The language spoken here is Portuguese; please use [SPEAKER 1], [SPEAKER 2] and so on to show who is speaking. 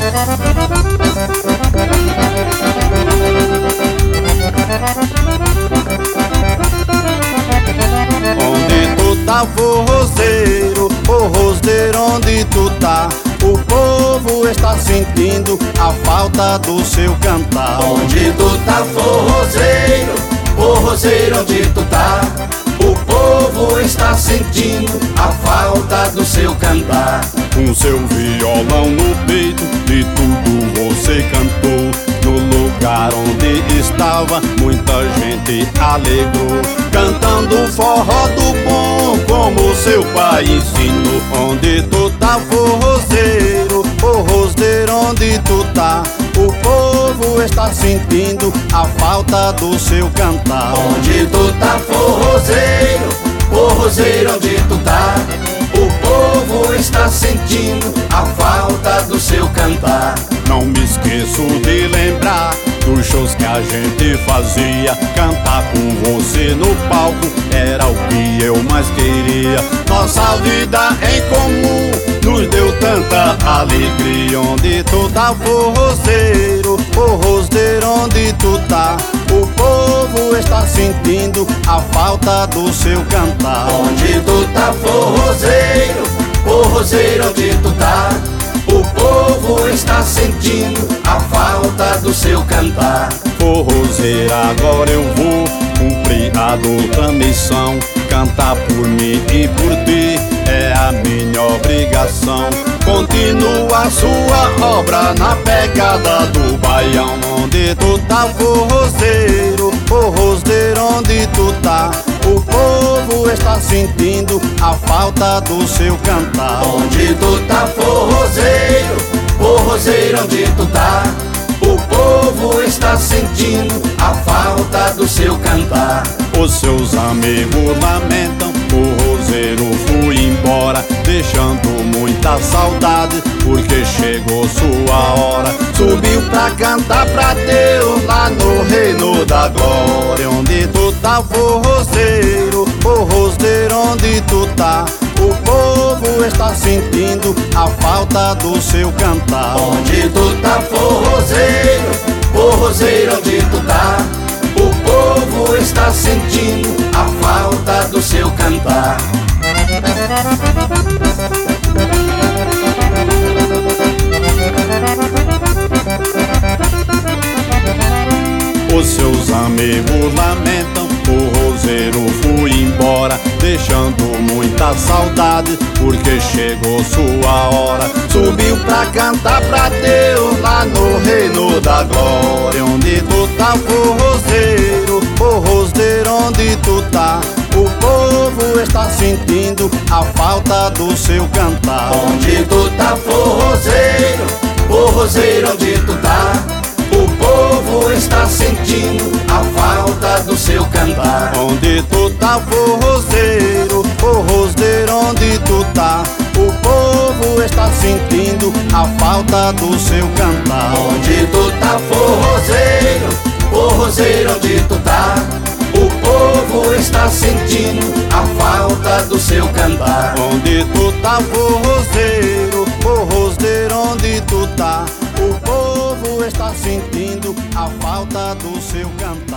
[SPEAKER 1] Onde tu tá, forrozeiro, forrozeiro, onde tu tá? O povo está sentindo a falta do seu cantar.
[SPEAKER 2] Onde tu tá, forrozeiro, forrozeiro, onde tu tá? O povo está sentindo a falta do seu cantar.
[SPEAKER 1] Com seu violão no peito, de tudo você cantou. No lugar onde estava, muita gente alegrou, cantando forró do bom, como seu pai ensinou. Onde tu tá, forrozeiro, forrozeiro, onde tu tá? O povo está sentindo a falta do seu cantar.
[SPEAKER 2] Onde tu tá, forrozeiro, forrozeiro, onde tu tá? O povo está sentindo a falta do seu cantar.
[SPEAKER 1] Não me esqueço de lembrar dos shows que a gente fazia. Cantar com você no palco era o que eu mais queria. Nossa vida em comum nos deu tanta alegria. Onde tu tá, forrozeiro, forrozeiro, onde tu tá? O povo está sentindo a falta do seu cantar.
[SPEAKER 2] Onde tu tá, forrozeiro, forrozeiro, onde tu tá? O povo está sentindo a falta do seu cantar.
[SPEAKER 1] Forrozeiro, agora eu vou cumprir a dupla missão. Cantar por mim e por ti é a minha obrigação. Continua a sua obra na pegada do baião. Onde tu tá, forrozeiro, forrozeiro, onde tu tá? O povo está sentindo a falta do seu cantar.
[SPEAKER 2] Onde tu tá, forrozeiro, forrozeiro, onde tu tá? O povo está sentindo a falta do seu cantar.
[SPEAKER 1] Os seus amigos lamentam, forrozeiro foi embora, deixando muita saudade, porque chegou sua hora. Subiu pra cantar pra Deus lá no reino da glória. Onde tu tá, forrozeiro, forrozeiro, onde tu tá? O povo está sentindo a falta do seu cantar.
[SPEAKER 2] Onde tu tá, forrozeiro, forrozeiro, onde tu tá? O povo está sentindo a falta do seu cantar.
[SPEAKER 1] Os seus amigos lamentam, forrozeiro foi embora, deixando muita saudade, porque chegou sua hora. Subiu pra cantar pra Deus lá no reino da glória. Onde tu tá, forrozeiro, forrozeiro, onde tu tá? O povo está sentindo a falta do seu cantar.
[SPEAKER 2] Onde tu tá, forrozeiro, forrozeiro, onde tu tá? O povo está sentindo a falta do seu cantar.
[SPEAKER 1] Onde tu tá, forrozeiro, forrozeiro, onde tu tá? O povo está sentindo a falta do seu cantar.
[SPEAKER 2] Onde tu tá, forrozeiro, forrozeiro, onde tu tá? O povo está sentindo a falta do seu cantar.
[SPEAKER 1] Onde tu tá, forrozeiro, forrozeiro, onde tu tá? O povo está sentindo a falta do seu cantar.